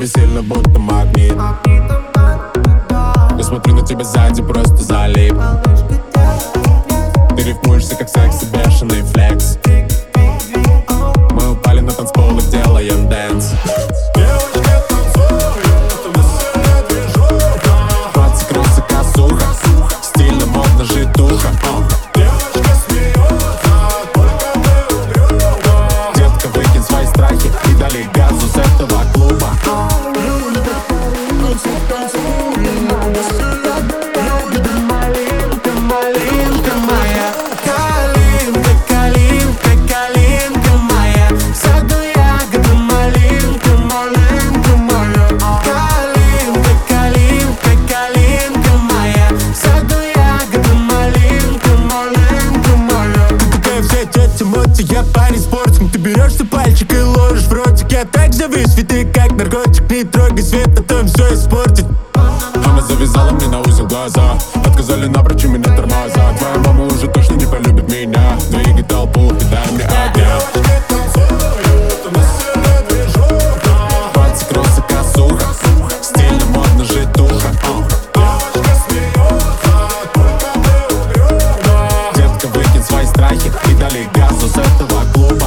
тебе сильно, будто магнит. Я смотрю на тебя сзади, просто залип. Ты рифмуешься, как секси, бешеный флекс. Мы упали на танцпол и делаем дэнс. Девочки танцуют, веселая движуха. Пацы, крысы, косуха, стильно, модно, житуха. Девочка смеется, только ты угрюма. Детка, выкинь свои страхи и дали газу с этого клуба. Малинка моя, калинка, калинка, калинка моя. В саду ягода, малинка, малинка моя. Калинка, калинка, калинка моя. В саду ягода, малинка, малинка моя. Ты такая вся тетя-мотя, я парень спортсмен. Ты берешься пальчик и ложишь в ротик. Я так завис, ведь ты как наркотик. Не трогай свет, а то все испортит. Она завязала мне на узел глаза. Отказали напрочь, у меня тормоза. Твоя мама уже точно не полюбит меня. Двигай толпу и дай мне огня. Девочки танцуют, веселая движуха. Пацы, крысы, косуха, стильно, модно, житуха. Девочка смеется, только ты угрюма. Детка, выкинь свои страхи и дали газу с этого клуба.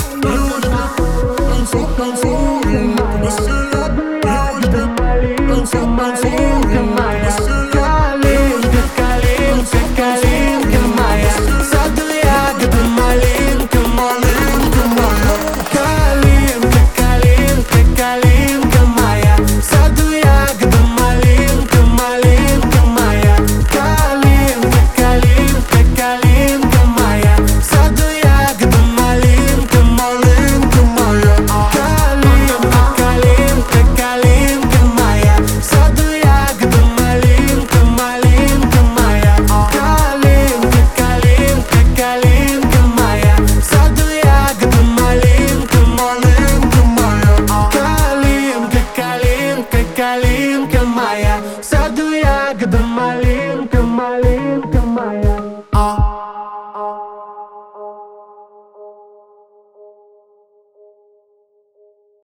Малинка моя, калинка, калинка, калинка моя. В саду ягода, малинка, малинка моя. Калинка, калинка, калинка моя. В саду ягода, малинка, малинка моя. Калинка, калинка, калинка моя. В саду ягода, малинка, малинка моя. Калинка, калинка, калинка моя. В саду ягода, малинка, малинка моя. Калинка, калинка, калинка моя. В саду ягода, малинка, малинка моя. Калинка, калинка, калинка моя. В саду ягода, малинка, малинка моя.